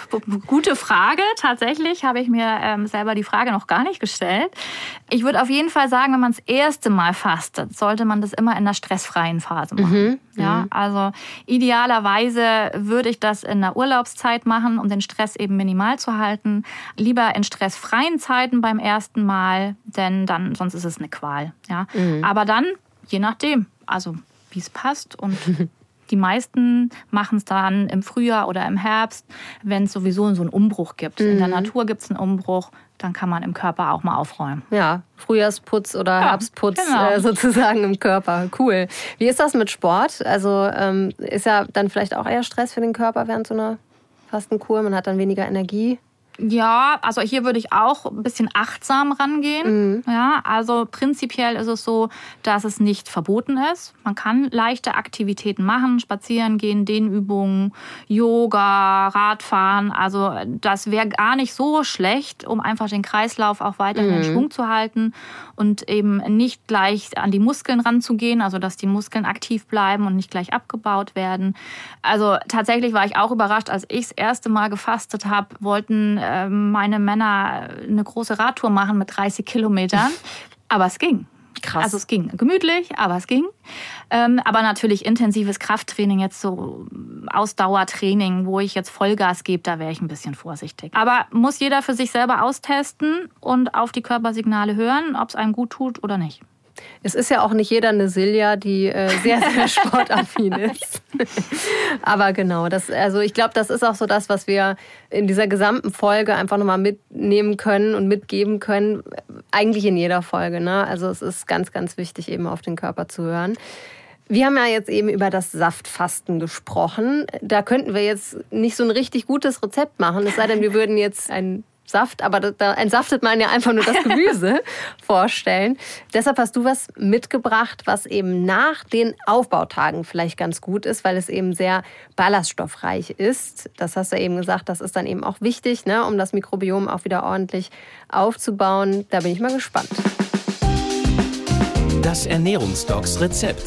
gute Frage. Tatsächlich habe ich mir selber die Frage noch gar nicht gestellt. Ich würde auf jeden Fall sagen, wenn man das erste Mal fastet, sollte man das immer in der stressfreien Phase machen. Ja, also idealerweise würde ich das in der Urlaubszeit machen, um den Stress eben minimal zu halten. Lieber in stressfreien Zeiten beim ersten Mal, denn dann sonst ist es eine Qual. Ja, aber dann je nachdem. Also wie es passt und die meisten machen es dann im Frühjahr oder im Herbst, wenn es sowieso so einen Umbruch gibt. In der Natur gibt es einen Umbruch, dann kann man im Körper auch mal aufräumen. Ja, Frühjahrsputz oder Herbstputz sozusagen im Körper. Cool. Wie ist das mit Sport? Also ist ja dann vielleicht auch eher Stress für den Körper während so einer Fastenkur? Man hat dann weniger Energie. Ja, also hier würde ich auch ein bisschen achtsam rangehen. Ja, also prinzipiell ist es so, dass es nicht verboten ist. Man kann leichte Aktivitäten machen, spazieren gehen, Dehnübungen, Yoga, Radfahren. Also das wäre gar nicht so schlecht, um einfach den Kreislauf auch weiterhin in Schwung zu halten und eben nicht gleich an die Muskeln ranzugehen, also dass die Muskeln aktiv bleiben und nicht gleich abgebaut werden. Also tatsächlich war ich auch überrascht, als ich das erste Mal gefastet habe, wollten meine Männer eine große Radtour machen mit 30 Kilometern. Aber es ging. Krass. Also es ging gemütlich, aber es ging. Aber natürlich intensives Krafttraining, jetzt so Ausdauertraining, wo ich jetzt Vollgas gebe, da wäre ich ein bisschen vorsichtig. Aber muss jeder für sich selber austesten und auf die Körpersignale hören, ob es einem gut tut oder nicht. Es ist ja auch nicht jeder eine Silja, die sehr, sehr sportaffin ist. Aber genau, also ich glaube, das ist auch so das, was wir in dieser gesamten Folge einfach nochmal mitnehmen können und mitgeben können. Eigentlich in jeder Folge, ne? Also es ist ganz, ganz wichtig, eben auf den Körper zu hören. Wir haben ja jetzt eben über das Saftfasten gesprochen. Da könnten wir jetzt nicht so ein richtig gutes Rezept machen, es sei denn, wir würden jetzt einen Saft, aber da entsaftet man ja einfach nur das Gemüse vorstellen. Deshalb hast du was mitgebracht, was eben nach den Aufbautagen vielleicht ganz gut ist, weil es eben sehr ballaststoffreich ist. Das hast du eben gesagt, das ist dann eben auch wichtig, ne, um das Mikrobiom auch wieder ordentlich aufzubauen. Da bin ich mal gespannt. Das Ernährungsdocs Rezept.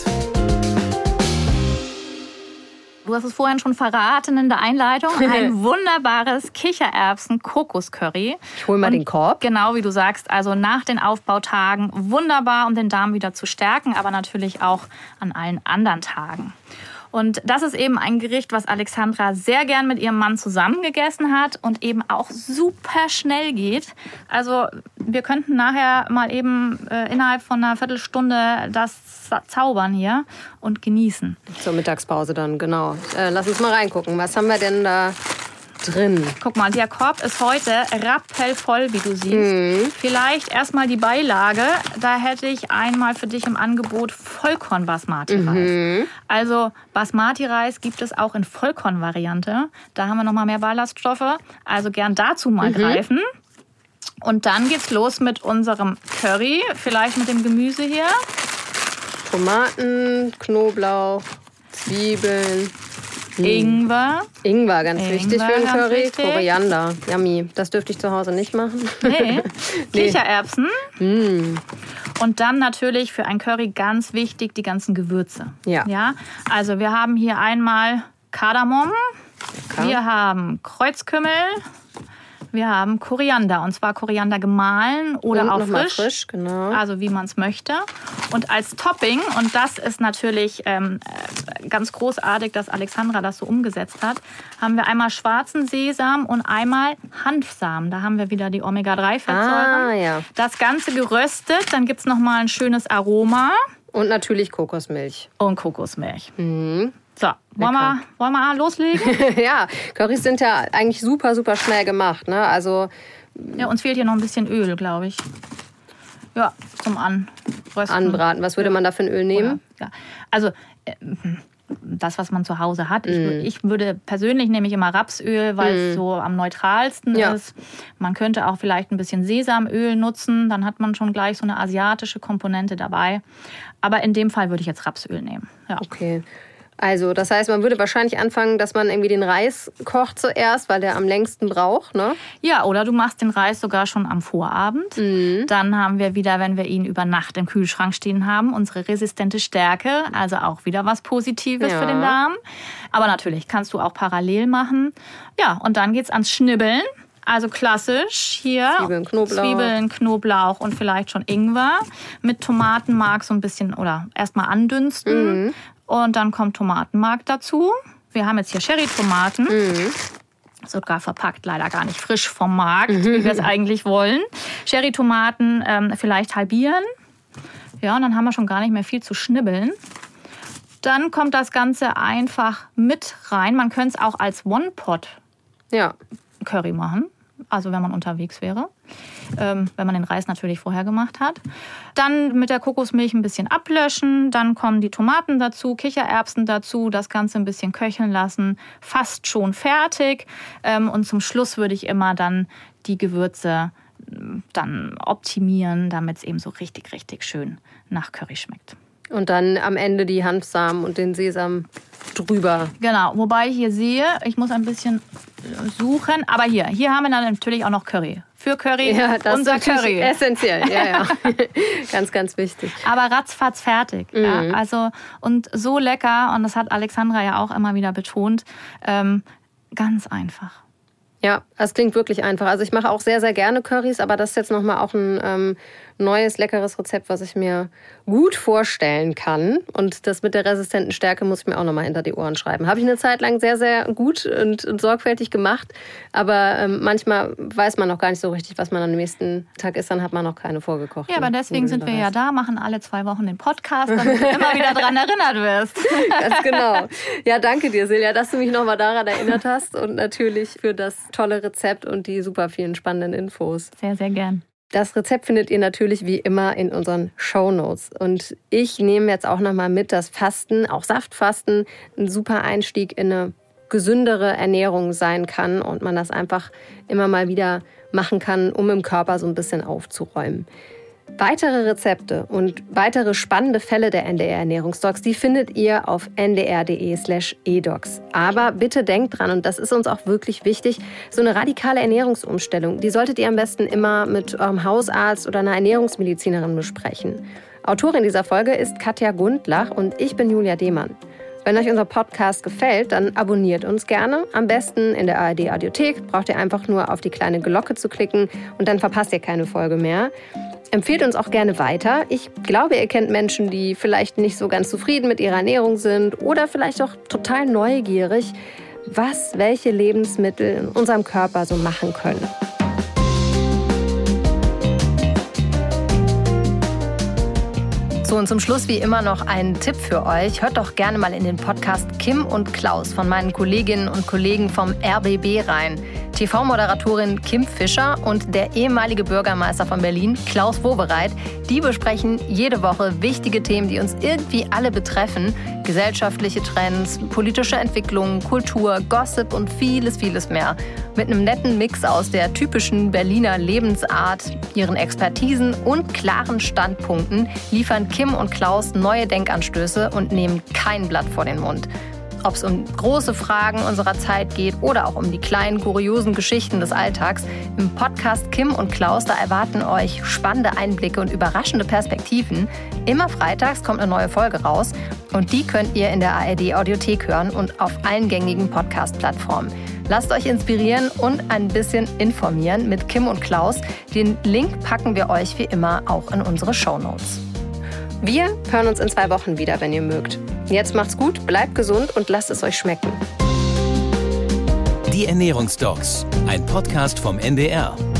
Du hast es vorhin schon verraten in der Einleitung. Ein wunderbares Kichererbsen-Kokos-Curry. Ich hole mal den Korb. Genau, wie du sagst. Also nach den Aufbautagen wunderbar, um den Darm wieder zu stärken, aber natürlich auch an allen anderen Tagen. Und das ist eben ein Gericht, was Alexandra sehr gern mit ihrem Mann zusammen gegessen hat und eben auch super schnell geht. Also wir könnten nachher mal eben innerhalb von einer Viertelstunde das zaubern hier und genießen. Zur Mittagspause dann, genau. Lass uns mal reingucken. Was haben wir denn da drin? Guck mal, der Korb ist heute rappelvoll, wie du siehst. Vielleicht erstmal die Beilage. Da hätte ich einmal für dich im Angebot Vollkorn-Basmati-Reis. Also Basmati-Reis gibt es auch in Vollkorn-Variante. Da haben wir nochmal mehr Ballaststoffe. Also gern dazu mal greifen. Und dann geht's los mit unserem Curry. Vielleicht mit dem Gemüse hier. Tomaten, Knoblauch, Zwiebeln. Ingwer. Ingwer, ganz wichtig für den Curry. Wichtig. Koriander, yummy. Das dürfte ich zu Hause nicht machen. Nee. Kichererbsen. Und dann natürlich für ein Curry ganz wichtig die ganzen Gewürze. Ja. Also wir haben hier einmal Kardamom. Wir haben Kreuzkümmel. Wir haben Koriander, und zwar Koriander gemahlen oder und auch noch mal frisch. Frisch, genau. Also wie man es möchte. Und als Topping, und das ist natürlich ganz großartig, dass Alexandra das so umgesetzt hat, haben wir einmal schwarzen Sesam und einmal Hanfsamen. Da haben wir wieder die Omega-3-Fettsäuren. Ja. Das Ganze geröstet, dann gibt es nochmal ein schönes Aroma. Und natürlich Kokosmilch. Und Kokosmilch. Mhm. So, wollen wir loslegen? Ja, Currys sind ja eigentlich super, super schnell gemacht. Ne? Also, ja, uns fehlt hier noch ein bisschen Öl, glaube ich. Ja, zum Anrösten. Anbraten. Was würde man da für ein Öl nehmen? Oder, ja. Also, das, was man zu Hause hat. Ich würde persönlich nehme ich immer Rapsöl, weil es so am neutralsten ist. Man könnte auch vielleicht ein bisschen Sesamöl nutzen. Dann hat man schon gleich so eine asiatische Komponente dabei. Aber in dem Fall würde ich jetzt Rapsöl nehmen. Ja. Okay. Also, das heißt, man würde wahrscheinlich anfangen, dass man irgendwie den Reis kocht zuerst, weil der am längsten braucht, ne? Ja, oder du machst den Reis sogar schon am Vorabend. Dann haben wir wieder, wenn wir ihn über Nacht im Kühlschrank stehen haben, unsere resistente Stärke. Also auch wieder was Positives für den Darm. Aber natürlich kannst du auch parallel machen. Ja, und dann geht's ans Schnibbeln. Also klassisch hier Zwiebeln, Knoblauch und vielleicht schon Ingwer. Mit Tomatenmark so ein bisschen oder erstmal andünsten. Und dann kommt Tomatenmark dazu. Wir haben jetzt hier Cherrytomaten. Sogar verpackt, leider gar nicht frisch vom Markt, wie wir es eigentlich wollen. Cherrytomaten vielleicht halbieren. Ja, und dann haben wir schon gar nicht mehr viel zu schnibbeln. Dann kommt das Ganze einfach mit rein. Man könnte es auch als One-Pot-Curry machen. Also wenn man unterwegs wäre. Wenn man den Reis natürlich vorher gemacht hat. Dann mit der Kokosmilch ein bisschen ablöschen. Dann kommen die Tomaten dazu, Kichererbsen dazu. Das Ganze ein bisschen köcheln lassen. Fast schon fertig. Und zum Schluss würde ich immer dann die Gewürze dann optimieren, damit es eben so richtig, richtig schön nach Curry schmeckt. Und dann am Ende die Hanfsamen und den Sesam drüber. Genau, wobei ich hier sehe, ich muss ein bisschen suchen. Aber hier haben wir dann natürlich auch noch Curry. Für Curry, ja, das unser ist Curry. Essentiell, ja. Ganz, ganz wichtig. Aber ratzfatz fertig. Ja, also, und so lecker, und das hat Alexandra ja auch immer wieder betont, ganz einfach. Ja, es klingt wirklich einfach. Also ich mache auch sehr, sehr gerne Currys, aber das ist jetzt nochmal auch ein neues, leckeres Rezept, was ich mir gut vorstellen kann. Und das mit der resistenten Stärke muss ich mir auch nochmal hinter die Ohren schreiben. Habe ich eine Zeit lang sehr, sehr gut und sorgfältig gemacht. Aber manchmal weiß man noch gar nicht so richtig, was man am nächsten Tag isst. Dann hat man noch keine vorgekocht. Ja, aber deswegen sind wir ja da, machen alle 2 Wochen den Podcast, damit du immer wieder daran erinnert wirst. Ganz genau. Ja, danke dir, Silja, dass du mich nochmal daran erinnert hast. Und natürlich für das tolle Rezept und die super vielen spannenden Infos. Sehr, sehr gern. Das Rezept findet ihr natürlich wie immer in unseren Shownotes. Und ich nehme jetzt auch nochmal mit, dass Fasten, auch Saftfasten, ein super Einstieg in eine gesündere Ernährung sein kann und man das einfach immer mal wieder machen kann, um im Körper so ein bisschen aufzuräumen. Weitere Rezepte und weitere spannende Fälle der NDR-Ernährungsdocs, die findet ihr auf ndr.de/edocs. Aber bitte denkt dran, und das ist uns auch wirklich wichtig, so eine radikale Ernährungsumstellung, die solltet ihr am besten immer mit eurem Hausarzt oder einer Ernährungsmedizinerin besprechen. Autorin dieser Folge ist Katja Gundlach und ich bin Julia Demann. Wenn euch unser Podcast gefällt, dann abonniert uns gerne. Am besten in der ARD-Audiothek. Braucht ihr einfach nur auf die kleine Glocke zu klicken und dann verpasst ihr keine Folge mehr. Empfehlt uns auch gerne weiter. Ich glaube, ihr kennt Menschen, die vielleicht nicht so ganz zufrieden mit ihrer Ernährung sind oder vielleicht auch total neugierig, was welche Lebensmittel in unserem Körper so machen können. So, und zum Schluss wie immer noch ein Tipp für euch. Hört doch gerne mal in den Podcast Kim und Klaus von meinen Kolleginnen und Kollegen vom RBB rein. TV-Moderatorin Kim Fischer und der ehemalige Bürgermeister von Berlin, Klaus Wowereit, die besprechen jede Woche wichtige Themen, die uns irgendwie alle betreffen. Gesellschaftliche Trends, politische Entwicklungen, Kultur, Gossip und vieles, vieles mehr. Mit einem netten Mix aus der typischen Berliner Lebensart, ihren Expertisen und klaren Standpunkten liefern Kim und Klaus neue Denkanstöße und nehmen kein Blatt vor den Mund. Ob es um große Fragen unserer Zeit geht oder auch um die kleinen, kuriosen Geschichten des Alltags, im Podcast Kim und Klaus, da erwarten euch spannende Einblicke und überraschende Perspektiven. Immer freitags kommt eine neue Folge raus und die könnt ihr in der ARD-Audiothek hören und auf allen gängigen Podcast-Plattformen. Lasst euch inspirieren und ein bisschen informieren mit Kim und Klaus. Den Link packen wir euch wie immer auch in unsere Shownotes. Wir hören uns in 2 Wochen wieder, wenn ihr mögt. Jetzt macht's gut, bleibt gesund und lasst es euch schmecken. Die Ernährungsdocs, ein Podcast vom NDR.